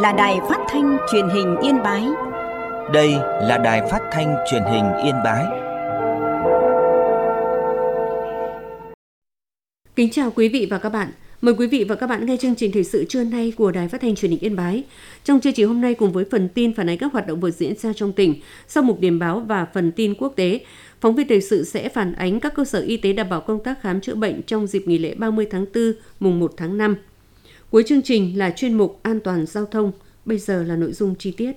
là Đài Phát thanh Truyền hình Yên Bái. Đây là Đài Phát thanh Truyền hình Yên Bái. Kính chào quý vị và các bạn. Mời quý vị và các bạn nghe chương trình thời sự trưa nay của Đài Phát thanh Truyền hình Yên Bái. Trong chương trình hôm nay cùng với phần tin phản ánh các hoạt động vừa diễn ra trong tỉnh, sau mục điểm báo và phần tin quốc tế, phóng viên thời sự sẽ phản ánh các cơ sở y tế đảm bảo công tác khám chữa bệnh trong dịp nghỉ lễ 30 tháng 4, mùng 1 tháng 5. Cuối chương trình là chuyên mục An toàn giao thông. Bây giờ là nội dung chi tiết.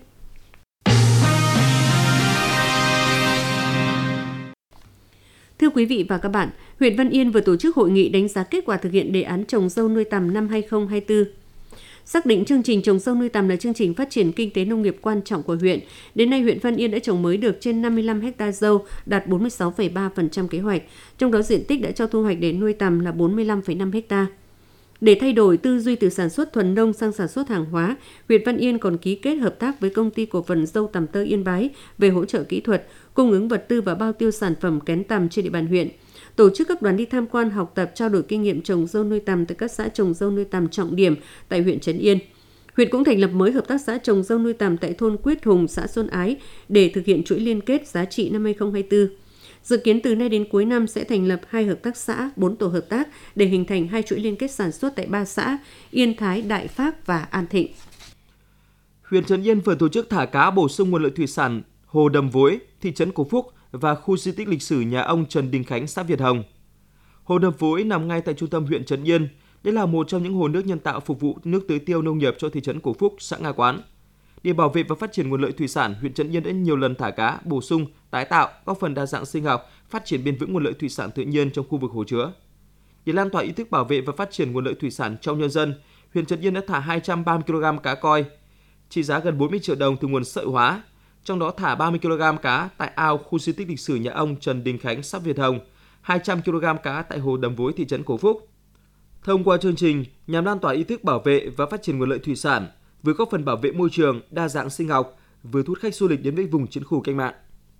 Thưa quý vị và các bạn, huyện Văn Yên vừa tổ chức hội nghị đánh giá kết quả thực hiện đề án trồng dâu nuôi tầm năm 2024. Xác định chương trình trồng dâu nuôi tầm là chương trình phát triển kinh tế nông nghiệp quan trọng của huyện. Đến nay, huyện Văn Yên đã trồng mới được trên 55 ha dâu, đạt 46,3% kế hoạch. Trong đó, diện tích đã cho thu hoạch để nuôi tầm là 45,5 ha. Để thay đổi tư duy từ sản xuất thuần nông sang sản xuất hàng hóa, huyện Văn Yên còn ký kết hợp tác với công ty cổ phần dâu tằm tơ Yên Bái về hỗ trợ kỹ thuật, cung ứng vật tư và bao tiêu sản phẩm kén tằm trên địa bàn huyện. Tổ chức các đoàn đi tham quan, học tập, trao đổi kinh nghiệm trồng dâu nuôi tằm tại các xã trồng dâu nuôi tằm trọng điểm tại huyện Trấn Yên. Huyện cũng thành lập mới hợp tác xã trồng dâu nuôi tằm tại thôn Quyết Hùng, xã Xuân Ái để thực hiện chuỗi liên kết giá trị năm 2024. Dự kiến từ nay đến cuối năm sẽ thành lập 2 hợp tác xã, 4 tổ hợp tác để hình thành 2 chuỗi liên kết sản xuất tại 3 xã Yên Thái, Đại Phác và An Thịnh. Huyện Trấn Yên vừa tổ chức thả cá bổ sung nguồn lợi thủy sản Hồ Đầm Vối, thị trấn Cổ Phúc và khu di tích lịch sử nhà ông Trần Đình Khánh, xã Việt Hồng. Hồ Đầm Vối nằm ngay tại trung tâm huyện Trấn Yên. Đây là một trong những hồ nước nhân tạo phục vụ nước tưới tiêu nông nghiệp cho thị trấn Cổ Phúc, xã Nga Quán. Để bảo vệ và phát triển nguồn lợi thủy sản, huyện Trấn Yên đã nhiều lần thả cá, bổ sung, tái tạo, góp phần đa dạng sinh học, phát triển bền vững nguồn lợi thủy sản tự nhiên trong khu vực hồ chứa. Để lan tỏa ý thức bảo vệ và phát triển nguồn lợi thủy sản trong nhân dân, huyện Trấn Yên đã thả 230 kg cá koi, trị giá gần 40 triệu đồng từ nguồn sợi hóa. Trong đó thả 30 kg cá tại ao khu di tích lịch sử nhà ông Trần Đình Khánh, xã Việt Hồng, 200 kg cá tại hồ Đầm Vối, thị trấn Cổ Phúc. Thông qua chương trình nhằm lan tỏa ý thức bảo vệ và phát triển nguồn lợi thủy sản, vừa góp phần bảo vệ môi trường, đa dạng sinh học, vừa thu hút khách du lịch đến với vùng chiến khu cách mạng.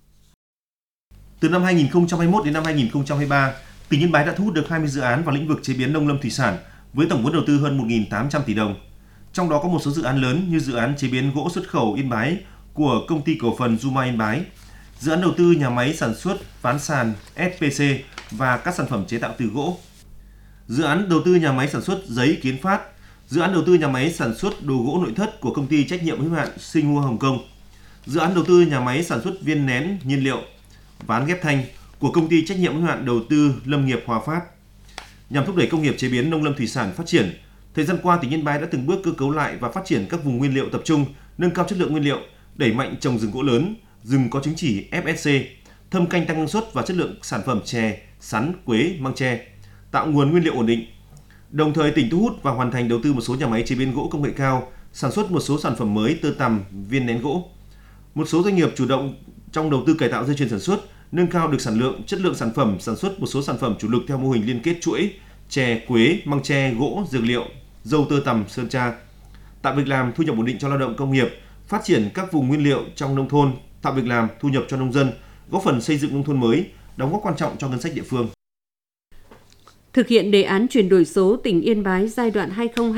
Từ năm 2021 đến năm 2023, tỉnh Yên Bái đã thu hút được 20 dự án vào lĩnh vực chế biến nông lâm thủy sản với tổng vốn đầu tư hơn 1.800 tỷ đồng. Trong đó có một số dự án lớn như dự án chế biến gỗ xuất khẩu Yên Bái của công ty cổ phần Zuma Yên Bái, dự án đầu tư nhà máy sản xuất ván sàn SPC và các sản phẩm chế tạo từ gỗ, dự án đầu tư nhà máy sản xuất giấy Kiến Phát, dự án đầu tư nhà máy sản xuất đồ gỗ nội thất của công ty trách nhiệm hữu hạn Sinh Hồng Kông, dự án đầu tư nhà máy sản xuất viên nén nhiên liệu ván ghép thanh của công ty trách nhiệm hữu hạn đầu tư Lâm nghiệp Hòa Phát. Nhằm thúc đẩy công nghiệp chế biến nông lâm thủy sản phát triển, thời gian qua tỉnh Yên Bái đã từng bước cơ cấu lại và phát triển các vùng nguyên liệu tập trung, nâng cao chất lượng nguyên liệu, đẩy mạnh trồng rừng gỗ lớn, rừng có chứng chỉ FSC, thâm canh tăng năng suất và chất lượng sản phẩm chè, sắn, quế, măng tre, tạo nguồn nguyên liệu ổn định. Đồng thời tỉnh thu hút và hoàn thành đầu tư một số nhà máy chế biến gỗ công nghệ cao, sản xuất một số sản phẩm mới tơ tằm, viên nén gỗ. Một số doanh nghiệp chủ động trong đầu tư cải tạo dây chuyền sản xuất, nâng cao được sản lượng, chất lượng sản phẩm, sản xuất một số sản phẩm chủ lực theo mô hình liên kết chuỗi chè, quế, măng tre, gỗ, dược liệu, dâu tơ tằm, sơn tra, tạo việc làm, thu nhập ổn định cho lao động công nghiệp, phát triển các vùng nguyên liệu trong nông thôn, tạo việc làm, thu nhập cho nông dân, góp phần xây dựng nông thôn mới, đóng góp quan trọng cho ngân sách địa phương. Thực hiện đề án chuyển đổi số tỉnh Yên Bái giai đoạn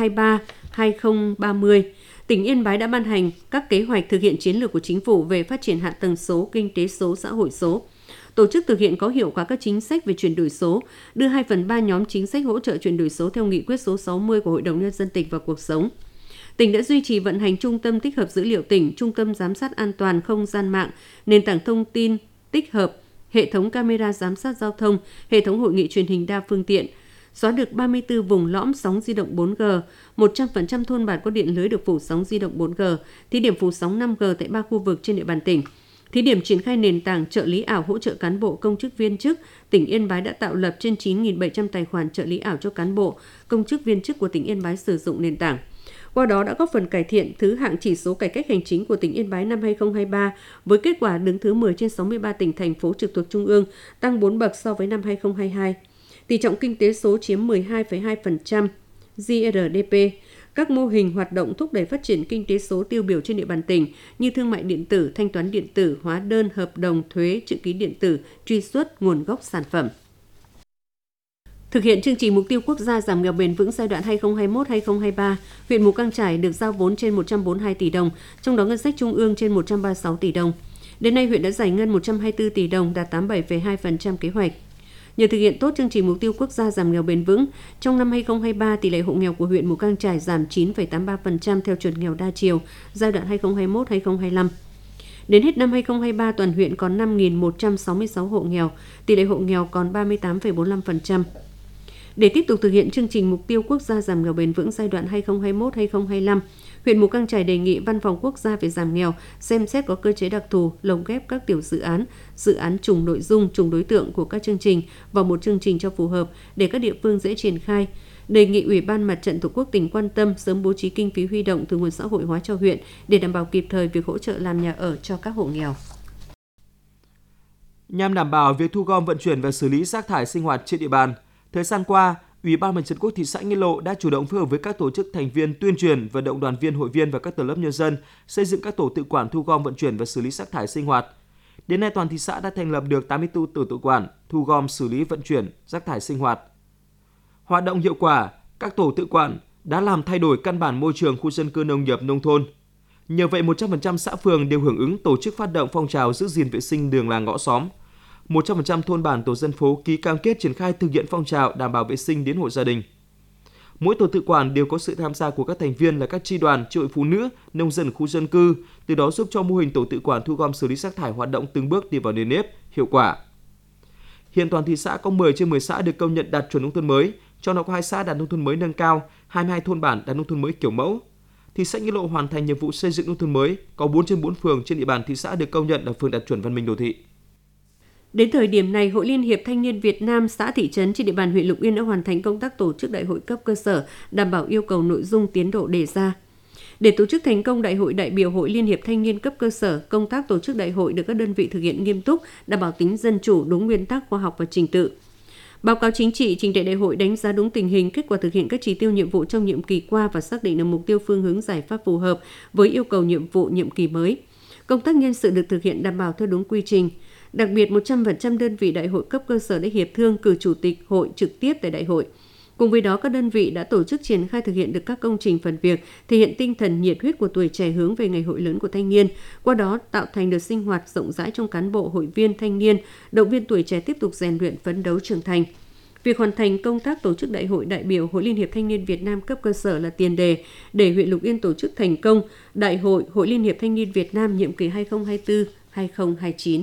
2023-2030, tỉnh Yên Bái đã ban hành các kế hoạch thực hiện chiến lược của chính phủ về phát triển hạ tầng số, kinh tế số, xã hội số. Tổ chức thực hiện có hiệu quả các chính sách về chuyển đổi số, đưa 2/3 nhóm chính sách hỗ trợ chuyển đổi số theo nghị quyết số 60 của Hội đồng Nhân dân tỉnh vào cuộc sống. Tỉnh đã duy trì vận hành trung tâm tích hợp dữ liệu tỉnh, trung tâm giám sát an toàn không gian mạng, nền tảng thông tin tích hợp, hệ thống camera giám sát giao thông, hệ thống hội nghị truyền hình đa phương tiện, xóa được 34 vùng lõm sóng di động 4G, 100% thôn bản có điện lưới được phủ sóng di động 4G, thí điểm phủ sóng 5G tại 3 khu vực trên địa bàn tỉnh. Thí điểm triển khai nền tảng trợ lý ảo hỗ trợ cán bộ công chức viên chức, tỉnh Yên Bái đã tạo lập trên 9.700 tài khoản trợ lý ảo cho cán bộ, công chức viên chức của tỉnh Yên Bái sử dụng nền tảng. Qua đó đã góp phần cải thiện thứ hạng chỉ số cải cách hành chính của tỉnh Yên Bái năm 2023 với kết quả đứng thứ 10 trên 63 tỉnh thành phố trực thuộc Trung ương, tăng 4 bậc so với năm 2022. Tỷ trọng kinh tế số chiếm 12,2% GRDP. Các mô hình hoạt động thúc đẩy phát triển kinh tế số tiêu biểu trên địa bàn tỉnh như thương mại điện tử, thanh toán điện tử, hóa đơn, hợp đồng, thuế, chữ ký điện tử, truy xuất nguồn gốc sản phẩm. Thực hiện chương trình mục tiêu quốc gia giảm nghèo bền vững giai đoạn 2021-2023, huyện Mù Cang Chải được giao vốn trên 142 tỷ đồng, trong đó ngân sách trung ương trên 136 tỷ đồng. Đến nay, huyện đã giải ngân 124 tỷ đồng, đạt 87,2% kế hoạch. Nhờ thực hiện tốt chương trình mục tiêu quốc gia giảm nghèo bền vững, trong năm 2023, tỷ lệ hộ nghèo của huyện Mù Cang Chải giảm 9,83% theo chuẩn nghèo đa chiều giai đoạn 2021-2025. Đến hết năm 2023, toàn huyện còn 5.166 hộ nghèo, tỷ lệ hộ nghèo còn 38,45%. Để tiếp tục thực hiện chương trình mục tiêu quốc gia giảm nghèo bền vững giai đoạn 2021-2025, huyện Mù Cang Chải đề nghị Văn phòng Quốc gia về giảm nghèo xem xét có cơ chế đặc thù lồng ghép các tiểu dự án trùng nội dung, trùng đối tượng của các chương trình vào một chương trình cho phù hợp để các địa phương dễ triển khai. Đề nghị Ủy ban Mặt trận Tổ quốc tỉnh quan tâm sớm bố trí kinh phí huy động từ nguồn xã hội hóa cho huyện để đảm bảo kịp thời việc hỗ trợ làm nhà ở cho các hộ nghèo. Nhằm đảm bảo việc thu gom, vận chuyển và xử lý rác thải sinh hoạt trên địa bàn, thời gian qua, Ủy ban Mặt trận Tổ quốc thị xã Nghĩa Lộ đã chủ động phối hợp với các tổ chức thành viên tuyên truyền, vận động đoàn viên, hội viên và các tầng lớp nhân dân xây dựng các tổ tự quản thu gom, vận chuyển và xử lý rác thải sinh hoạt. Đến nay, toàn thị xã đã thành lập được 84 tổ tự quản thu gom, xử lý, vận chuyển rác thải sinh hoạt. Hoạt động hiệu quả, các tổ tự quản đã làm thay đổi căn bản môi trường khu dân cư nông nghiệp nông thôn. Nhờ vậy, 100% xã phường đều hưởng ứng tổ chức phát động phong trào giữ gìn vệ sinh đường làng ngõ xóm. 100% thôn bản tổ dân phố ký cam kết triển khai thực hiện phong trào đảm bảo vệ sinh đến hộ gia đình. Mỗi tổ tự quản đều có sự tham gia của các thành viên là các chi đoàn, chi hội phụ nữ, nông dân khu dân cư, từ đó giúp cho mô hình tổ tự quản thu gom xử lý rác thải hoạt động từng bước đi vào nền nếp, hiệu quả. Hiện toàn thị xã có 10 trên 10 xã được công nhận đạt chuẩn nông thôn mới, trong đó có 2 xã đạt nông thôn mới nâng cao, 22 thôn bản đạt nông thôn mới kiểu mẫu. Thị xã Nghĩa Lộ hoàn thành nhiệm vụ xây dựng nông thôn mới, có 4 trên 4 phường trên địa bàn thị xã được công nhận là phường đạt chuẩn văn minh đô thị. Đến thời điểm này, Hội Liên hiệp Thanh niên Việt Nam xã thị trấn trên địa bàn huyện Lục Yên đã hoàn thành công tác tổ chức đại hội cấp cơ sở, đảm bảo yêu cầu nội dung tiến độ đề ra. Để tổ chức thành công đại hội đại biểu Hội Liên hiệp Thanh niên cấp cơ sở, công tác tổ chức đại hội được các đơn vị thực hiện nghiêm túc, đảm bảo tính dân chủ, đúng nguyên tắc khoa học và trình tự. Báo cáo chính trị trình đại hội đánh giá đúng tình hình, kết quả thực hiện các chỉ tiêu nhiệm vụ trong nhiệm kỳ qua và xác định được mục tiêu phương hướng giải pháp phù hợp với yêu cầu nhiệm vụ nhiệm kỳ mới. Công tác nhân sự được thực hiện đảm bảo theo đúng quy trình. Đặc biệt, 100% đơn vị đại hội cấp cơ sở đã hiệp thương cử chủ tịch hội trực tiếp tại đại hội. Cùng với đó, các đơn vị đã tổ chức triển khai thực hiện được các công trình phần việc, thể hiện tinh thần nhiệt huyết của tuổi trẻ hướng về ngày hội lớn của thanh niên, qua đó tạo thành được sinh hoạt rộng rãi trong cán bộ, hội viên, thanh niên, động viên tuổi trẻ tiếp tục rèn luyện, phấn đấu trưởng thành. Việc hoàn thành công tác tổ chức đại hội đại biểu Hội Liên hiệp Thanh niên Việt Nam cấp cơ sở là tiền đề để huyện Lục Yên tổ chức thành công Đại hội Hội Liên hiệp Thanh niên Việt Nam nhiệm kỳ 2024-2029.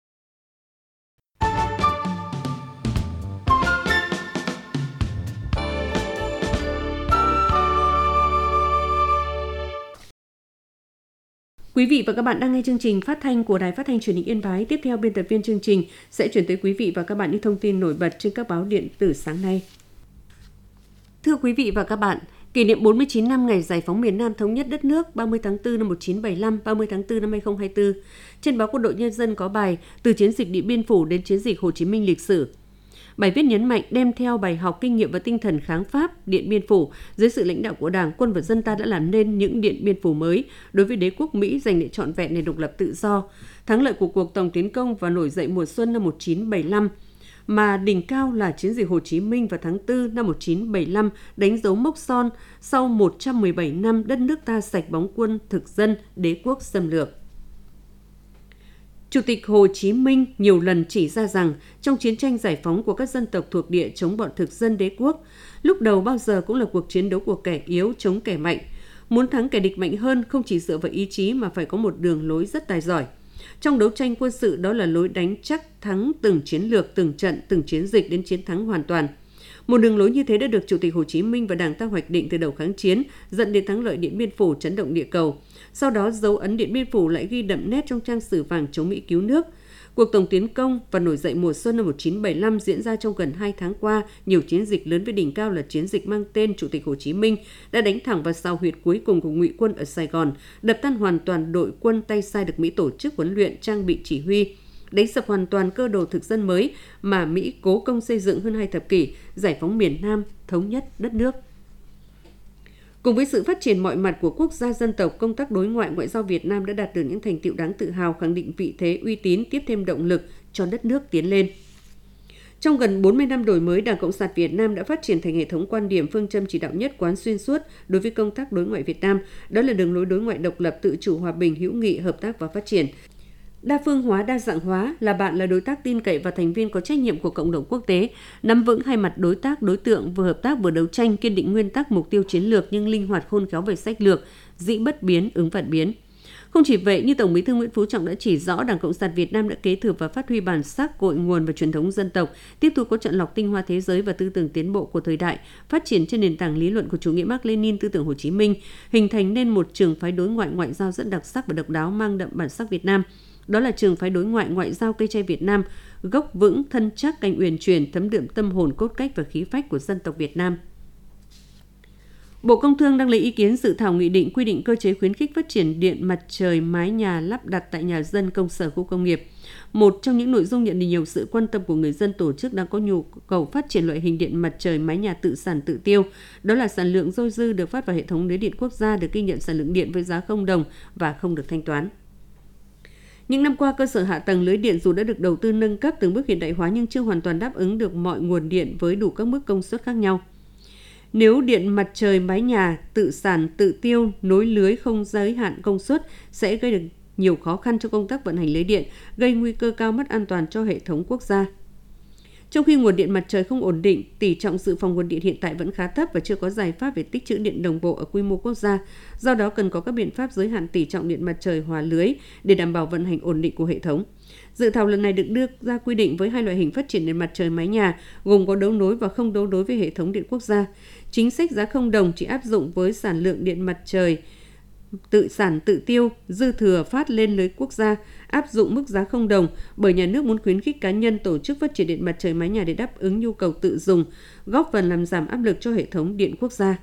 Quý vị và các bạn đang nghe chương trình phát thanh của Đài Phát thanh Truyền hình Yên Bái. Tiếp theo, biên tập viên chương trình sẽ chuyển tới quý vị và các bạn những thông tin nổi bật trên các báo điện tử sáng nay. Thưa quý vị và các bạn, kỷ niệm 49 năm ngày giải phóng miền Nam thống nhất đất nước 30 tháng 4 năm 1975, 30 tháng 4 năm 2024. Trên báo Quân đội Nhân dân có bài Từ chiến dịch Điện Biên Phủ đến chiến dịch Hồ Chí Minh lịch sử. Bài viết nhấn mạnh đem theo bài học kinh nghiệm và tinh thần kháng Pháp, Điện Biên Phủ, dưới sự lãnh đạo của Đảng, quân và dân ta đã làm nên những Điện Biên Phủ mới đối với đế quốc Mỹ giành lại trọn vẹn nền độc lập tự do. Thắng lợi của cuộc tổng tiến công và nổi dậy mùa xuân năm 1975, mà đỉnh cao là chiến dịch Hồ Chí Minh vào tháng 4 năm 1975 đánh dấu mốc son sau 117 năm đất nước ta sạch bóng quân thực dân đế quốc xâm lược. Chủ tịch Hồ Chí Minh nhiều lần chỉ ra rằng trong chiến tranh giải phóng của các dân tộc thuộc địa chống bọn thực dân đế quốc, lúc đầu bao giờ cũng là cuộc chiến đấu của kẻ yếu chống kẻ mạnh. Muốn thắng kẻ địch mạnh hơn không chỉ dựa vào ý chí mà phải có một đường lối rất tài giỏi. Trong đấu tranh quân sự, đó là lối đánh chắc thắng từng chiến lược, từng trận, từng chiến dịch đến chiến thắng hoàn toàn. Một đường lối như thế đã được Chủ tịch Hồ Chí Minh và Đảng ta hoạch định từ đầu kháng chiến, dẫn đến thắng lợi Điện Biên Phủ chấn động địa cầu. Sau đó, dấu ấn Điện Biên Phủ lại ghi đậm nét trong trang sử vàng chống Mỹ cứu nước. Cuộc tổng tiến công và nổi dậy mùa xuân năm 1975 diễn ra trong gần 2 tháng qua, nhiều chiến dịch lớn với đỉnh cao là chiến dịch mang tên Chủ tịch Hồ Chí Minh đã đánh thẳng vào sao huyệt cuối cùng của Ngụy quân ở Sài Gòn, đập tan hoàn toàn đội quân tay sai được Mỹ tổ chức huấn luyện, trang bị chỉ huy, đánh sập hoàn toàn cơ đồ thực dân mới mà Mỹ cố công xây dựng hơn 2 thập kỷ, giải phóng miền Nam, thống nhất đất nước. Cùng với sự phát triển mọi mặt của quốc gia dân tộc, công tác đối ngoại ngoại giao Việt Nam đã đạt được những thành tựu đáng tự hào, khẳng định vị thế uy tín, tiếp thêm động lực cho đất nước tiến lên. Trong gần 40 năm đổi mới, Đảng Cộng sản Việt Nam đã phát triển thành hệ thống quan điểm, phương châm chỉ đạo nhất quán xuyên suốt đối với công tác đối ngoại Việt Nam. Đó là đường lối đối ngoại độc lập, tự chủ, hòa bình, hữu nghị, hợp tác và phát triển. Đa phương hóa, đa dạng hóa, là bạn, là đối tác tin cậy và thành viên có trách nhiệm của cộng đồng quốc tế, nắm vững hai mặt đối tác, đối tượng, vừa hợp tác vừa đấu tranh, kiên định nguyên tắc mục tiêu chiến lược nhưng linh hoạt khôn khéo về sách lược, dĩ bất biến, ứng vạn biến. Không chỉ vậy, như Tổng Bí thư Nguyễn Phú Trọng đã chỉ rõ, Đảng Cộng sản Việt Nam đã kế thừa và phát huy bản sắc, cội nguồn và truyền thống dân tộc, tiếp thu có chọn lọc tinh hoa thế giới và tư tưởng tiến bộ của thời đại, phát triển trên nền tảng lý luận của chủ nghĩa Mác Lênin, tư tưởng Hồ Chí Minh, hình thành nên một trường phái đối ngoại ngoại giao rất đặc sắc và độc đáo, mang đậm bản sắc Việt Nam. Đó là trường phái đối ngoại ngoại giao cây tre Việt Nam, gốc vững, thân chắc, cành uyển chuyển, thấm đượm tâm hồn, cốt cách và khí phách của dân tộc Việt Nam. Bộ Công Thương đang lấy ý kiến dự thảo nghị định quy định cơ chế khuyến khích phát triển điện mặt trời mái nhà lắp đặt tại nhà dân, công sở, khu công nghiệp. Một trong những nội dung nhận được nhiều sự quan tâm của người dân, tổ chức đang có nhu cầu phát triển loại hình điện mặt trời mái nhà tự sản tự tiêu. Đó là sản lượng dôi dư được phát vào hệ thống lưới điện quốc gia, được ghi nhận sản lượng điện với giá $0 và không được thanh toán. Những năm qua, cơ sở hạ tầng lưới điện dù đã được đầu tư nâng cấp từng bước hiện đại hóa nhưng chưa hoàn toàn đáp ứng được mọi nguồn điện với đủ các mức công suất khác nhau. Nếu điện mặt trời mái nhà tự sản tự tiêu nối lưới không giới hạn công suất sẽ gây được nhiều khó khăn cho công tác vận hành lưới điện, gây nguy cơ cao mất an toàn cho hệ thống quốc gia. Trong khi nguồn điện mặt trời không ổn định, tỷ trọng dự phòng nguồn điện hiện tại vẫn khá thấp và chưa có giải pháp về tích trữ điện đồng bộ ở quy mô quốc gia. Do đó cần có các biện pháp giới hạn tỷ trọng điện mặt trời hòa lưới để đảm bảo vận hành ổn định của hệ thống. Dự thảo lần này được đưa ra quy định với hai loại hình phát triển điện mặt trời mái nhà, gồm có đấu nối và không đấu nối với hệ thống điện quốc gia. Chính sách giá $0 chỉ áp dụng với sản lượng điện mặt trời tự sản tự tiêu, dư thừa phát lên lưới quốc gia, áp dụng mức giá $0 bởi nhà nước muốn khuyến khích cá nhân tổ chức phát triển điện mặt trời mái nhà để đáp ứng nhu cầu tự dùng, góp phần làm giảm áp lực cho hệ thống điện quốc gia.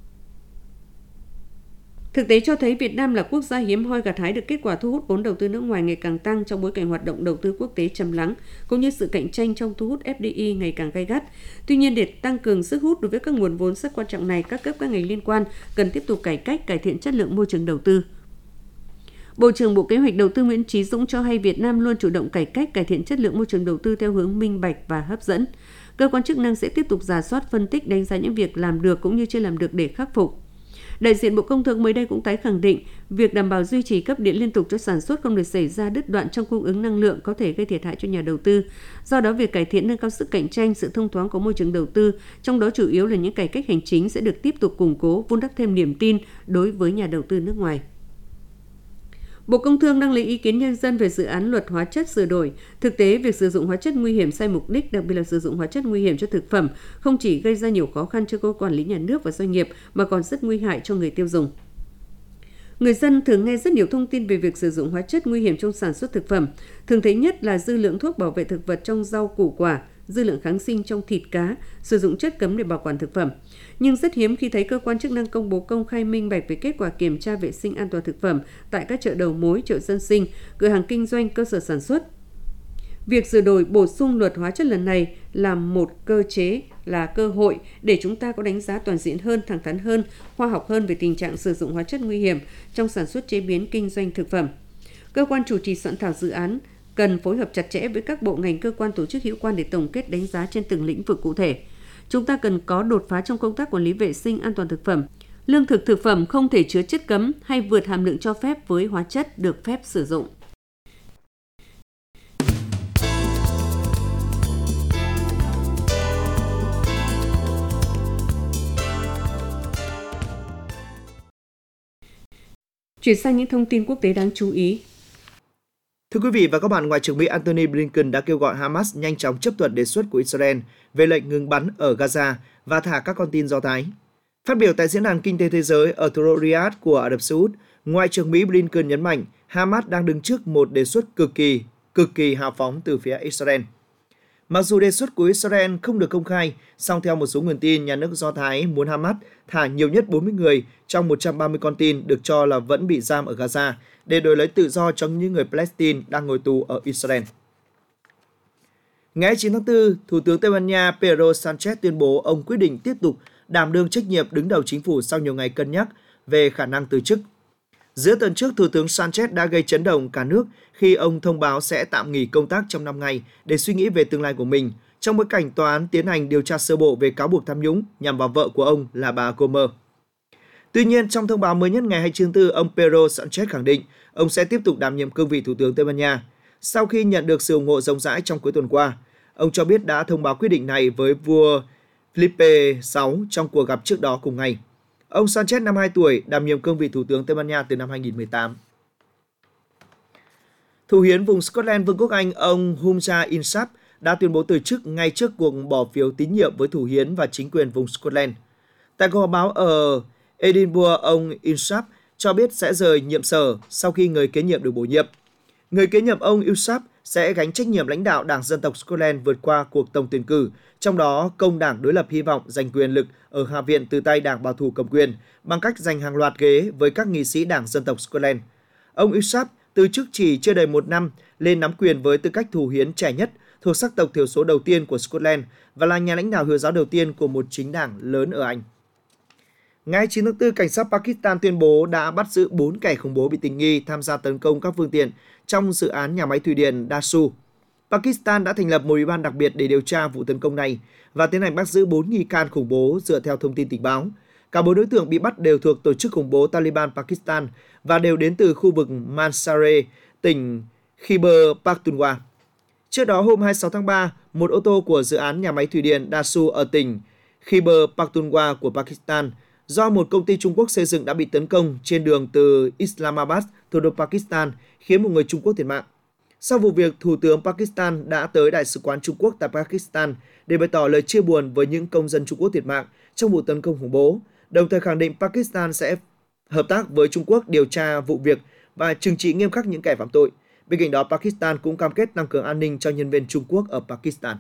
Thực tế cho thấy Việt Nam là quốc gia hiếm hoi gặt hái được kết quả thu hút vốn đầu tư nước ngoài ngày càng tăng trong bối cảnh hoạt động đầu tư quốc tế trầm lắng, cũng như sự cạnh tranh trong thu hút FDI ngày càng gay gắt. Tuy nhiên, để tăng cường sức hút đối với các nguồn vốn rất quan trọng này, các cấp các ngành liên quan cần tiếp tục cải cách, cải thiện chất lượng môi trường đầu tư. Bộ trưởng Bộ Kế hoạch Đầu tư Nguyễn Chí Dũng cho hay Việt Nam luôn chủ động cải cách, cải thiện chất lượng môi trường đầu tư theo hướng minh bạch và hấp dẫn. Cơ quan chức năng sẽ tiếp tục rà soát, phân tích, đánh giá những việc làm được cũng như chưa làm được để khắc phục. Đại diện Bộ Công Thương mới đây cũng tái khẳng định việc đảm bảo duy trì cấp điện liên tục cho sản xuất không được xảy ra đứt đoạn trong cung ứng năng lượng có thể gây thiệt hại cho nhà đầu tư. Do đó, việc cải thiện nâng cao sức cạnh tranh, sự thông thoáng của môi trường đầu tư, trong đó chủ yếu là những cải cách hành chính sẽ được tiếp tục củng cố, vun đắp thêm niềm tin đối với nhà đầu tư nước ngoài. Bộ Công Thương đang lấy ý kiến nhân dân về dự án luật hóa chất sửa đổi. Thực tế, việc sử dụng hóa chất nguy hiểm sai mục đích, đặc biệt là sử dụng hóa chất nguy hiểm cho thực phẩm, không chỉ gây ra nhiều khó khăn cho cơ quan quản lý nhà nước và doanh nghiệp, mà còn rất nguy hại cho người tiêu dùng. Người dân thường nghe rất nhiều thông tin về việc sử dụng hóa chất nguy hiểm trong sản xuất thực phẩm. Thường thấy nhất là dư lượng thuốc bảo vệ thực vật trong rau củ quả, dư lượng kháng sinh trong thịt cá, sử dụng chất cấm để bảo quản thực phẩm. Nhưng rất hiếm khi thấy cơ quan chức năng công bố công khai minh bạch về kết quả kiểm tra vệ sinh an toàn thực phẩm tại các chợ đầu mối, chợ dân sinh, cửa hàng kinh doanh, cơ sở sản xuất. Việc sửa đổi bổ sung luật hóa chất lần này là một cơ chế, là cơ hội để chúng ta có đánh giá toàn diện hơn, thẳng thắn hơn, khoa học hơn về tình trạng sử dụng hóa chất nguy hiểm trong sản xuất, chế biến, kinh doanh thực phẩm. Cơ quan chủ trì soạn thảo dự án cần phối hợp chặt chẽ với các bộ ngành, cơ quan, tổ chức hữu quan để tổng kết đánh giá trên từng lĩnh vực cụ thể. Chúng ta cần có đột phá trong công tác quản lý vệ sinh an toàn thực phẩm. Lương thực thực phẩm không thể chứa chất cấm hay vượt hàm lượng cho phép với hóa chất được phép sử dụng. Chuyển sang những thông tin quốc tế đáng chú ý. Thưa quý vị và các bạn, Ngoại trưởng Mỹ Antony Blinken đã kêu gọi Hamas nhanh chóng chấp thuận đề xuất của Israel về lệnh ngừng bắn ở Gaza và thả các con tin Do Thái. Phát biểu tại Diễn đàn Kinh tế Thế giới ở thủ đô Riyadh của Ả Rập Xê Út, Ngoại trưởng Mỹ Blinken nhấn mạnh Hamas đang đứng trước một đề xuất cực kỳ hào phóng từ phía Israel. Mặc dù đề xuất của Israel không được công khai, song theo một số nguồn tin, nhà nước Do Thái muốn Hamas thả nhiều nhất 40 người trong 130 con tin được cho là vẫn bị giam ở Gaza để đổi lấy tự do cho những người Palestine đang ngồi tù ở Israel. Ngày 9 tháng 4, Thủ tướng Tây Ban Nha Pedro Sánchez tuyên bố ông quyết định tiếp tục đảm đương trách nhiệm đứng đầu chính phủ sau nhiều ngày cân nhắc về khả năng từ chức. Giữa tuần trước, Thủ tướng Sánchez đã gây chấn động cả nước khi ông thông báo sẽ tạm nghỉ công tác trong 5 ngày để suy nghĩ về tương lai của mình, trong bối cảnh tòa án tiến hành điều tra sơ bộ về cáo buộc tham nhũng nhằm vào vợ của ông là bà Gomer. Tuy nhiên, trong thông báo mới nhất ngày 29 tháng 4, ông Pedro Sánchez khẳng định ông sẽ tiếp tục đảm nhiệm cương vị Thủ tướng Tây Ban Nha. Sau khi nhận được sự ủng hộ rộng rãi trong cuối tuần qua, ông cho biết đã thông báo quyết định này với vua Felipe VI trong cuộc gặp trước đó cùng ngày. Ông Sánchez, 52 tuổi, đảm nhiệm cương vị Thủ tướng Tây Ban Nha từ năm 2018. Thủ hiến vùng Scotland Vương quốc Anh ông Humza Insaf đã tuyên bố từ chức ngay trước cuộc bỏ phiếu tín nhiệm với thủ hiến và chính quyền vùng Scotland. Tại cuộc họp báo ở Edinburgh, ông Insaf cho biết sẽ rời nhiệm sở sau khi người kế nhiệm được bổ nhiệm. Người kế nhiệm ông Insaf sẽ gánh trách nhiệm lãnh đạo Đảng Dân tộc Scotland vượt qua cuộc tổng tuyển cử, trong đó công đảng đối lập hy vọng giành quyền lực ở Hạ viện từ tay Đảng Bảo thủ cầm quyền bằng cách giành hàng loạt ghế với các nghị sĩ Đảng Dân tộc Scotland. Ông Insaf từ chức chỉ chưa đầy một năm lên nắm quyền với tư cách thủ hiến trẻ nhất thuộc sắc tộc thiểu số đầu tiên của Scotland và là nhà lãnh đạo Hồi giáo đầu tiên của một chính đảng lớn ở Anh. Ngày 9 tháng 4, cảnh sát Pakistan tuyên bố đã bắt giữ 4 kẻ khủng bố bị tình nghi tham gia tấn công các phương tiện trong dự án nhà máy thủy điện Dasu. Pakistan đã thành lập một ủy ban đặc biệt để điều tra vụ tấn công này và tiến hành bắt giữ 4 nghi can khủng bố dựa theo thông tin tình báo. Cả 4 đối tượng bị bắt đều thuộc tổ chức khủng bố Taliban Pakistan và đều đến từ khu vực Mansare, tỉnh Khyber Pakhtunkhwa. Trước đó, hôm 26 tháng 3, một ô tô của dự án nhà máy thủy điện Dasu ở tỉnh Khyber Pakhtunkhwa của Pakistan do một công ty Trung Quốc xây dựng đã bị tấn công trên đường từ Islamabad, thủ đô Pakistan, khiến một người Trung Quốc thiệt mạng. Sau vụ việc, Thủ tướng Pakistan đã tới Đại sứ quán Trung Quốc tại Pakistan để bày tỏ lời chia buồn với những công dân Trung Quốc thiệt mạng trong vụ tấn công khủng bố, đồng thời khẳng định Pakistan sẽ hợp tác với Trung Quốc điều tra vụ việc và trừng trị nghiêm khắc những kẻ phạm tội. Bên cạnh đó, Pakistan cũng cam kết tăng cường an ninh cho nhân viên Trung Quốc ở Pakistan.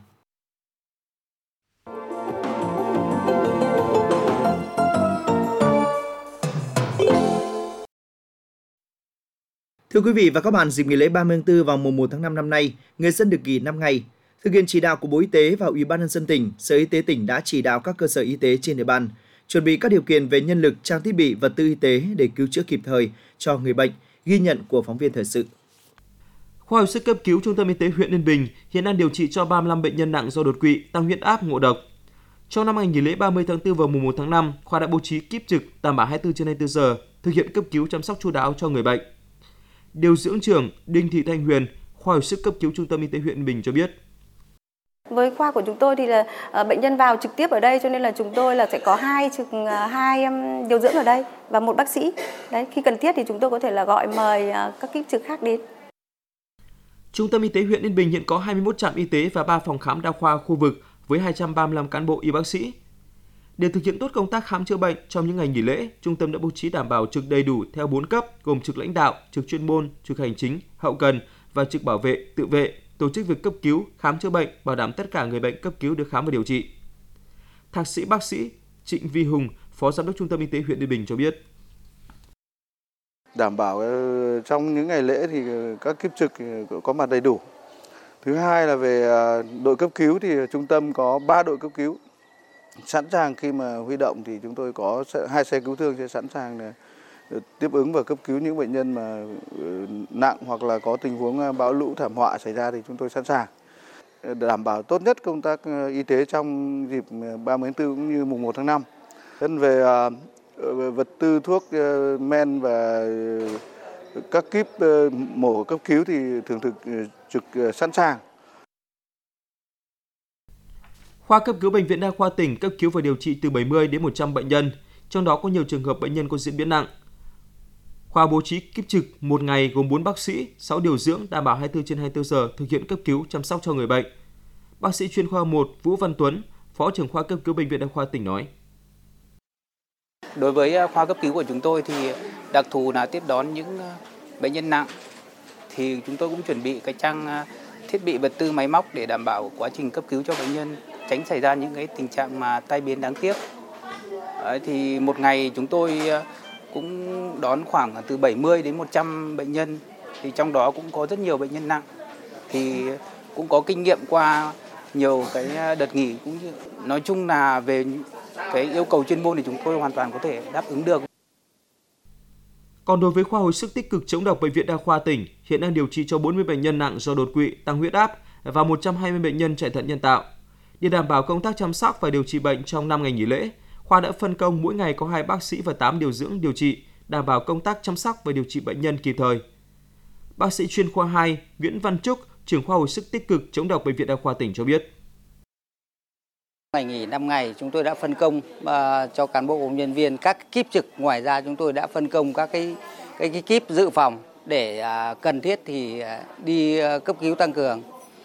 Thưa quý vị và các bạn, dịp nghỉ lễ 30 tháng 4 vào mùng 1 tháng 5 năm nay, người dân được nghỉ 5 ngày. Thực hiện chỉ đạo của Bộ Y tế và Ủy ban nhân dân tỉnh, Sở Y tế tỉnh đã chỉ đạo các cơ sở y tế trên địa bàn chuẩn bị các điều kiện về nhân lực, trang thiết bị, vật tư y tế để cứu chữa kịp thời cho người bệnh, ghi nhận của phóng viên thời sự. Khoa hồi sức cấp cứu Trung tâm Y tế huyện Yên Bình hiện đang điều trị cho 35 bệnh nhân nặng do đột quỵ, tăng huyết áp, ngộ độc. Trong năm ngày nghỉ lễ 30 tháng 4 và mùng 1 tháng 5, khoa đã bố trí kíp trực đảm bảo 24/24 giờ, thực hiện cấp cứu chăm sóc chu đáo cho người bệnh. Điều dưỡng trưởng Đinh Thị Thanh Huyền, khoa hồi sức cấp cứu Trung tâm Y tế huyện Yên Bình cho biết. Với khoa của chúng tôi thì là bệnh nhân vào trực tiếp ở đây, cho nên là chúng tôi là sẽ có hai điều dưỡng ở đây và một bác sĩ. Đấy, khi cần thiết thì chúng tôi có thể là gọi mời các kíp trực khác đến. Trung tâm Y tế huyện Yên Bình hiện có 21 trạm y tế và 3 phòng khám đa khoa khu vực với 235 cán bộ y bác sĩ. Để thực hiện tốt công tác khám chữa bệnh trong những ngày nghỉ lễ, trung tâm đã bố trí đảm bảo trực đầy đủ theo 4 cấp gồm trực lãnh đạo, trực chuyên môn, trực hành chính, hậu cần và trực bảo vệ, tự vệ, tổ chức việc cấp cứu, khám chữa bệnh, bảo đảm tất cả người bệnh cấp cứu được khám và điều trị. Thạc sĩ bác sĩ Trịnh Vi Hùng, Phó Giám đốc Trung tâm Y tế huyện Yên Bình cho biết. Đảm bảo trong những ngày lễ thì các kíp trực có mặt đầy đủ. Thứ hai là về đội cấp cứu thì trung tâm có 3 đội cấp cứu. Sẵn sàng khi mà huy động thì chúng tôi có 2 xe cứu thương sẽ sẵn sàng tiếp ứng và cấp cứu những bệnh nhân mà nặng hoặc là có tình huống bão lũ thảm họa xảy ra thì chúng tôi sẵn sàng. Đảm bảo tốt nhất công tác y tế trong dịp 30 tháng 4 cũng như mùng 1 tháng 5. Then về vật tư thuốc men và các kíp mổ cấp cứu thì thường trực sẵn sàng. Khoa cấp cứu Bệnh viện Đa khoa tỉnh cấp cứu và điều trị từ 70 đến 100 bệnh nhân, trong đó có nhiều trường hợp bệnh nhân có diễn biến nặng. Khoa bố trí kíp trực một ngày gồm 4 bác sĩ, 6 điều dưỡng đảm bảo 24/24 giờ thực hiện cấp cứu chăm sóc cho người bệnh. Bác sĩ chuyên khoa 1 Vũ Văn Tuấn, Phó trưởng khoa cấp cứu Bệnh viện Đa khoa tỉnh nói. Đối với khoa cấp cứu của chúng tôi thì đặc thù là tiếp đón những bệnh nhân nặng thì chúng tôi cũng chuẩn bị cái trang thiết bị vật tư máy móc để đảm bảo quá trình cấp cứu cho bệnh nhân, tránh xảy ra những cái tình trạng mà tai biến đáng tiếc. Thì một ngày chúng tôi cũng đón khoảng từ 70 đến 100 bệnh nhân, thì trong đó cũng có rất nhiều bệnh nhân nặng. Thì cũng có kinh nghiệm qua nhiều cái đợt nghỉ, cũng như nói chung là về cái yêu cầu chuyên môn thì chúng tôi hoàn toàn có thể đáp ứng được. Còn đối với khoa hồi sức tích cực chống độc Bệnh viện Đa khoa tỉnh hiện đang điều trị cho 40 bệnh nhân nặng do đột quỵ, tăng huyết áp và 120 bệnh nhân chạy thận nhân tạo. Để đảm bảo công tác chăm sóc và điều trị bệnh trong 5 ngày nghỉ lễ, khoa đã phân công mỗi ngày có 2 bác sĩ và 8 điều dưỡng điều trị, đảm bảo công tác chăm sóc và điều trị bệnh nhân kịp thời. Bác sĩ chuyên khoa 2 Nguyễn Văn Trúc, trưởng khoa hồi sức tích cực chống độc Bệnh viện Đa khoa tỉnh cho biết. Ngày nghỉ 5 ngày chúng tôi đã phân công cho cán bộ công nhân viên các kíp trực. Ngoài ra chúng tôi đã phân công các cái kíp dự phòng để cần thiết thì đi cấp cứu tăng cường.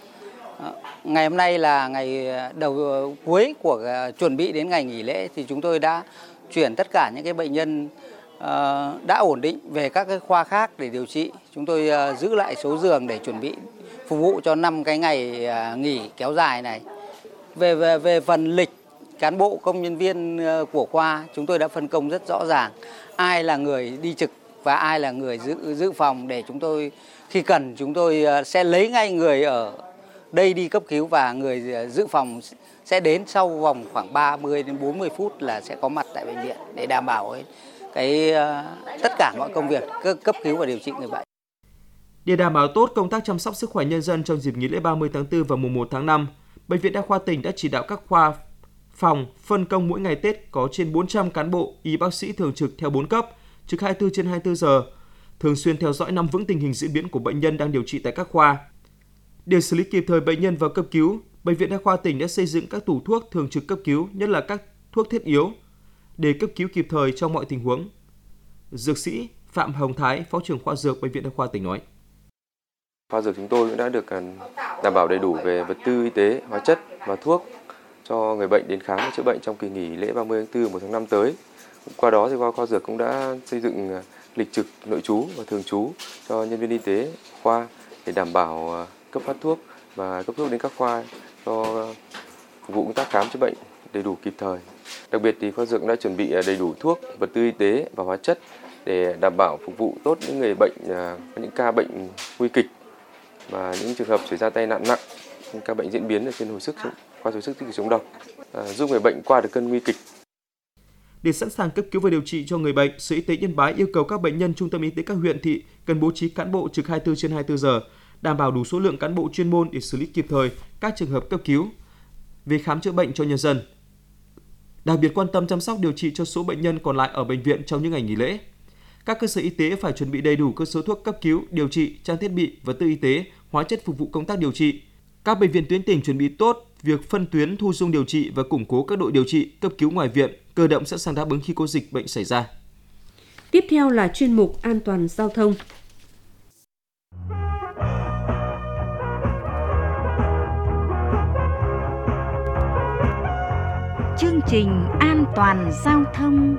Ngày hôm nay là ngày đầu cuối của chuẩn bị đến ngày nghỉ lễ thì chúng tôi đã chuyển tất cả những cái bệnh nhân đã ổn định về các cái khoa khác để điều trị. Chúng tôi giữ lại số giường để chuẩn bị phục vụ cho 5 cái ngày nghỉ kéo dài này. Về phần lịch cán bộ công nhân viên của khoa, chúng tôi đã phân công rất rõ ràng ai là người đi trực và ai là người dự phòng, để chúng tôi khi cần chúng tôi sẽ lấy ngay người ở đây đi cấp cứu và người dự phòng sẽ đến sau vòng khoảng 30 đến 40 phút là sẽ có mặt tại bệnh viện để đảm bảo tất cả mọi công việc cấp cứu và điều trị người bệnh. Để đảm bảo tốt công tác chăm sóc sức khỏe nhân dân trong dịp nghỉ lễ 30 tháng 4 và mùng 1 tháng 5, Bệnh viện Đa khoa tỉnh đã chỉ đạo các khoa phòng phân công mỗi ngày Tết có trên 400 cán bộ, y bác sĩ thường trực theo 4 cấp, trực 24/24 giờ, thường xuyên theo dõi nắm vững tình hình diễn biến của bệnh nhân đang điều trị tại các khoa. Để xử lý kịp thời bệnh nhân vào cấp cứu, Bệnh viện Đa khoa tỉnh đã xây dựng các tủ thuốc thường trực cấp cứu, nhất là các thuốc thiết yếu, để cấp cứu kịp thời trong mọi tình huống. Dược sĩ Phạm Hồng Thái, Phó trưởng khoa dược Bệnh viện Đa khoa tỉnh nói. Khoa dược chúng tôi cũng đã được đảm bảo đầy đủ về vật tư y tế, hóa chất và thuốc cho người bệnh đến khám và chữa bệnh trong kỳ nghỉ lễ 30 tháng 4 1 tháng 5 tới. Qua đó thì khoa dược cũng đã xây dựng lịch trực nội trú và thường trú cho nhân viên y tế khoa để đảm bảo cấp phát thuốc và cấp thuốc đến các khoa cho phục vụ công tác khám chữa bệnh đầy đủ kịp thời. Đặc biệt thì khoa dược đã chuẩn bị đầy đủ thuốc, vật tư y tế và hóa chất để đảm bảo phục vụ tốt những người bệnh có những ca bệnh nguy kịch và những trường hợp xảy ra tai nạn nặng, những ca bệnh diễn biến ở trên khoa hồi sức tích cực chống độc, giúp người bệnh qua được cơn nguy kịch. Để sẵn sàng cấp cứu và điều trị cho người bệnh, Sở Y tế Yên Bái yêu cầu các bệnh nhân trung tâm y tế các huyện thị cần bố trí cán bộ trực 24/24 giờ, đảm bảo đủ số lượng cán bộ chuyên môn để xử lý kịp thời các trường hợp cấp cứu về khám chữa bệnh cho nhân dân. Đặc biệt quan tâm chăm sóc điều trị cho số bệnh nhân còn lại ở bệnh viện trong những ngày nghỉ lễ. Các cơ sở y tế phải chuẩn bị đầy đủ cơ số thuốc cấp cứu, điều trị, trang thiết bị, vật tư y tế, hóa chất phục vụ công tác điều trị. Các bệnh viện tuyến tỉnh chuẩn bị tốt việc phân tuyến thu dung điều trị và củng cố các đội điều trị, cấp cứu ngoài viện, cơ động sẵn sàng đáp ứng khi có dịch bệnh xảy ra. Tiếp theo là chuyên mục An toàn giao thông. Chương trình An toàn giao thông.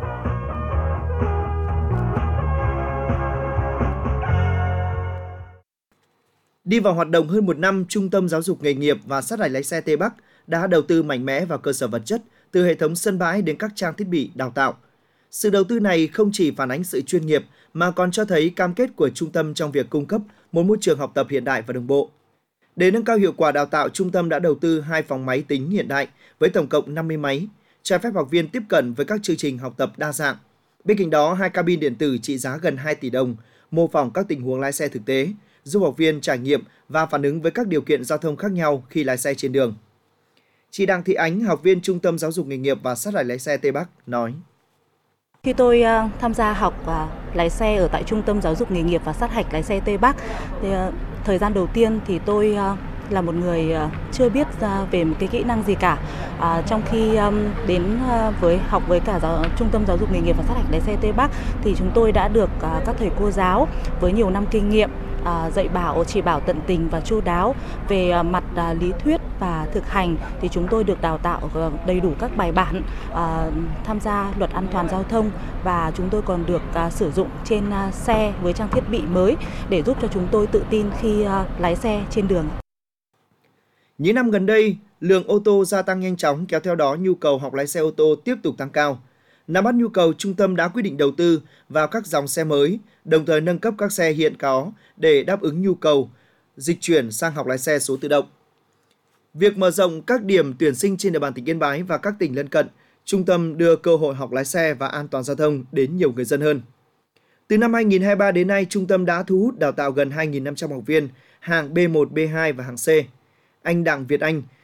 Đi vào hoạt động hơn một năm, Trung tâm Giáo dục Nghề nghiệp và Sát hạch lái xe Tây Bắc đã đầu tư mạnh mẽ vào cơ sở vật chất, từ hệ thống sân bãi đến các trang thiết bị đào tạo. Sự đầu tư này không chỉ phản ánh sự chuyên nghiệp mà còn cho thấy cam kết của trung tâm trong việc cung cấp một môi trường học tập hiện đại và đồng bộ. Để nâng cao hiệu quả đào tạo, trung tâm đã đầu tư 2 phòng máy tính hiện đại với tổng cộng 50 máy, cho phép học viên tiếp cận với các chương trình học tập đa dạng. Bên cạnh đó, 2 cabin điện tử trị giá gần 2 tỷ đồng, mô phỏng các tình huống lái xe thực tế, giúp học viên trải nghiệm và phản ứng với các điều kiện giao thông khác nhau khi lái xe trên đường. Chị Đặng Thị Ánh, học viên Trung tâm Giáo dục Nghề nghiệp và Sát hạch lái xe Tây Bắc nói. Khi tôi tham gia học lái xe ở tại Trung tâm Giáo dục Nghề nghiệp và Sát hạch lái xe Tây Bắc, thì thời gian đầu tiên thì tôi là một người chưa biết về một cái kỹ năng gì cả. Trong khi đến học với cả Trung tâm Giáo dục Nghề nghiệp và Sát hạch lái xe Tây Bắc thì chúng tôi đã được các thầy cô giáo với nhiều năm kinh nghiệm dạy bảo, chỉ bảo tận tình và chu đáo về mặt lý thuyết và thực hành. Thì chúng tôi được đào tạo đầy đủ các bài bản tham gia luật an toàn giao thông, và chúng tôi còn được sử dụng trên xe với trang thiết bị mới để giúp cho chúng tôi tự tin khi lái xe trên đường. Những năm gần đây, lượng ô tô gia tăng nhanh chóng, kéo theo đó nhu cầu học lái xe ô tô tiếp tục tăng cao. Nắm bắt nhu cầu, trung tâm đã quyết định đầu tư vào các dòng xe mới, đồng thời nâng cấp các xe hiện có để đáp ứng nhu cầu dịch chuyển sang học lái xe số tự động. Việc mở rộng các điểm tuyển sinh trên địa bàn tỉnh Yên Bái và các tỉnh lân cận, trung tâm đưa cơ hội học lái xe và an toàn giao thông đến nhiều người dân hơn. Từ năm 2023 đến nay, trung tâm đã thu hút đào tạo gần 2.500 học viên hạng B1, B2 và hạng C. Anh Đặng Việt Anh,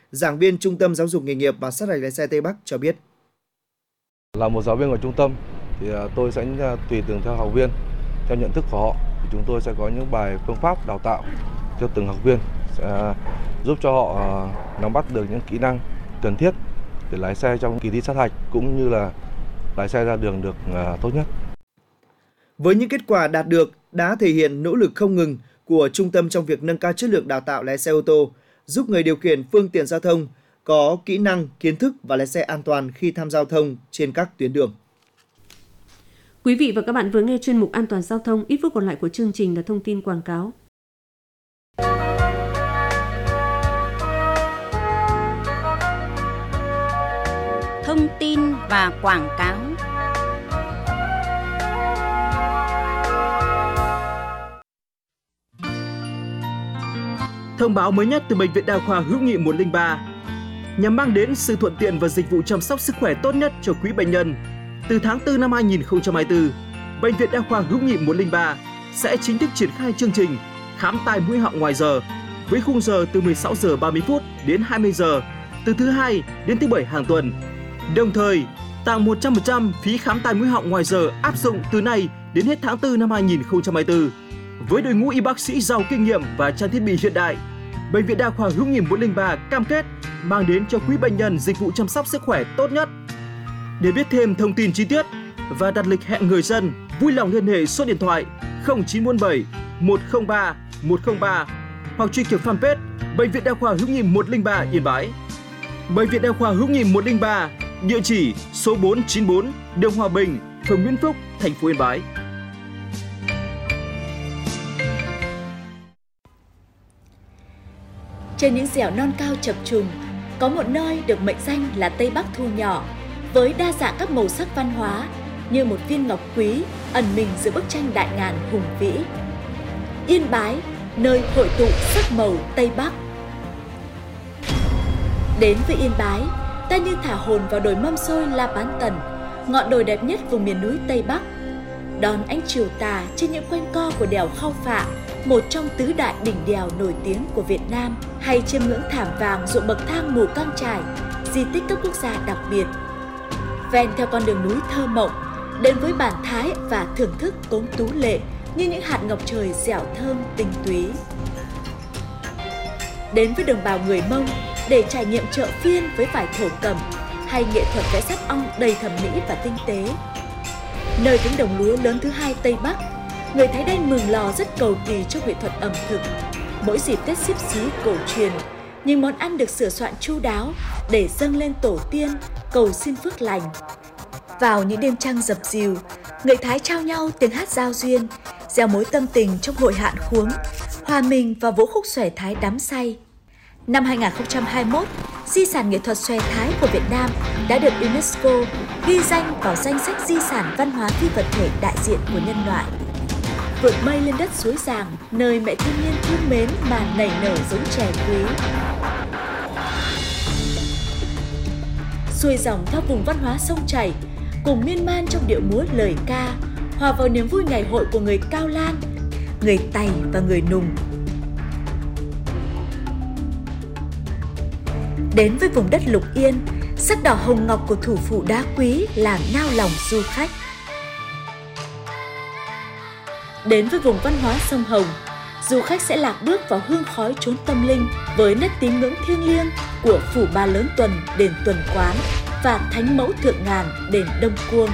giảng viên Trung tâm Giáo dục Nghề nghiệp và Sát hạch lái xe Tây Bắc cho biết. Là một giáo viên của trung tâm thì tôi sẽ tùy từng theo học viên, theo nhận thức của họ thì chúng tôi sẽ có những bài phương pháp đào tạo cho từng học viên, sẽ giúp cho họ nắm bắt được những kỹ năng cần thiết để lái xe trong kỳ thi sát hạch cũng như là lái xe ra đường được tốt nhất. Với những kết quả đạt được đã thể hiện nỗ lực không ngừng của trung tâm trong việc nâng cao chất lượng đào tạo lái xe ô tô, giúp người điều khiển phương tiện giao thông có kỹ năng, kiến thức và lái xe an toàn khi tham gia giao thông trên các tuyến đường. Quý vị và các bạn vừa nghe chuyên mục An toàn giao thông. Ít phút còn lại của chương trình là thông tin quảng cáo. Thông tin và quảng cáo. Thông báo mới nhất từ Bệnh viện Đa khoa Hữu nghị 103 nhằm mang đến sự thuận tiện và dịch vụ chăm sóc sức khỏe tốt nhất cho quý bệnh nhân. Từ tháng 4 năm 2024, Bệnh viện Đa khoa Hữu nghị 103 sẽ chính thức triển khai chương trình khám tai mũi họng ngoài giờ với khung giờ từ 16 giờ 30 phút đến 20 giờ từ thứ Hai đến thứ Bảy hàng tuần. Đồng thời, tặng 100% phí khám tai mũi họng ngoài giờ áp dụng từ nay đến hết tháng 4 năm 2024. Với đội ngũ y bác sĩ giàu kinh nghiệm và trang thiết bị hiện đại, Bệnh viện Đa khoa Hữu nghị 103 cam kết mang đến cho quý bệnh nhân dịch vụ chăm sóc sức khỏe tốt nhất. Để biết thêm thông tin chi tiết và đặt lịch hẹn người dân, vui lòng liên hệ số điện thoại 0947 103 103 hoặc truy cập fanpage Bệnh viện Đa khoa Hữu nghị 103 Yên Bái. Bệnh viện Đa khoa Hữu nghị 103, địa chỉ số 494 đường Hòa Bình, phường Nguyễn Phúc, thành phố Yên Bái. Trên những dẻo non cao chập trùng, có một nơi được mệnh danh là Tây Bắc thu nhỏ, với đa dạng các màu sắc văn hóa như một viên ngọc quý ẩn mình giữa bức tranh đại ngàn hùng vĩ. Yên Bái, nơi hội tụ sắc màu Tây Bắc. Đến với Yên Bái, ta như thả hồn vào đồi mâm xôi La Bán Tần, ngọn đồi đẹp nhất vùng miền núi Tây Bắc. Đón ánh chiều tà trên những quanh co của đèo Khao Phạ, một trong tứ đại đỉnh đèo nổi tiếng của Việt Nam, hay chiêm ngưỡng thảm vàng ruộng bậc thang Mù Cang Chải, di tích cấp quốc gia đặc biệt. Ven theo con đường núi thơ mộng, đến với bản thái và thưởng thức cốm tú lệ như những hạt ngọc trời dẻo thơm tinh túy. Đến với đồng bào người Mông để trải nghiệm chợ phiên với vải thổ cẩm hay nghệ thuật vẽ sáp ong đầy thẩm mỹ và tinh tế. Nơi cánh đồng lúa lớn thứ hai Tây Bắc, người Thái Đen Mường Lò rất cầu kỳ trong nghệ thuật ẩm thực. Mỗi dịp Tết Xíp Xí cổ truyền, những món ăn được sửa soạn chu đáo để dâng lên tổ tiên, cầu xin phước lành. Vào những đêm trăng dập dìu, người Thái trao nhau tiếng hát giao duyên, gieo mối tâm tình trong hội hạn khuống, hòa mình vào vũ khúc xòe Thái đắm say. Năm 2021, di sản nghệ thuật xòe Thái của Việt Nam đã được UNESCO ghi danh vào danh sách di sản văn hóa phi vật thể đại diện của nhân loại. Vượt mây lên đất suối Giàng, nơi mẹ thiên nhiên thương mến mà nảy nở giống chè quý. Xuôi dòng theo vùng văn hóa sông chảy, cùng miên man trong điệu múa lời ca, hòa vào niềm vui ngày hội của người Cao Lan, người Tày và người Nùng. Đến với vùng đất Lục Yên, sắc đỏ hồng ngọc của thủ phủ đá quý làm nao lòng du khách. Đến với vùng văn hóa sông Hồng, du khách sẽ lạc bước vào hương khói chốn tâm linh với nét tín ngưỡng thiêng liêng của phủ Ba Lớn Tuần, đền Tuần Quán và Thánh Mẫu Thượng Ngàn, đền Đông Cuông.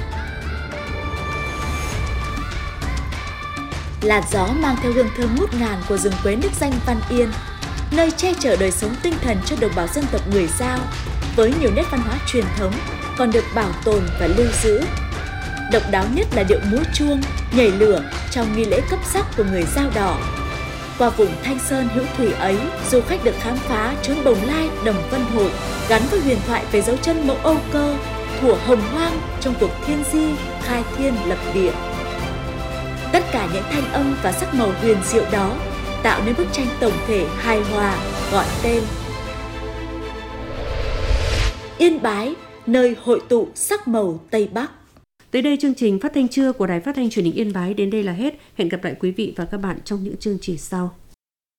Làn gió mang theo hương thơm ngút ngàn của rừng quế nước danh Văn Yên, nơi che chở đời sống tinh thần cho đồng bào dân tộc người Dao, với nhiều nét văn hóa truyền thống còn được bảo tồn và lưu giữ. Độc đáo nhất là điệu múa chuông, nhảy lửa trong nghi lễ cấp sắc của người Dao Đỏ. Qua vùng Thanh Sơn hữu thủy ấy, du khách được khám phá chốn Bồng Lai, Đồng Vân Hội, gắn với huyền thoại về dấu chân mẫu Âu Cơ, thuở hồng hoang trong cuộc thiên di, khai thiên lập địa. Tất cả những thanh âm và sắc màu huyền diệu đó tạo nên bức tranh tổng thể hài hòa gọi tên Yên Bái, nơi hội tụ sắc màu Tây Bắc. Tới đây chương trình Phát thanh trưa của Đài Phát thanh Truyền hình Yên Bái đến đây là hết. Hẹn gặp lại quý vị và các bạn trong những chương trình sau.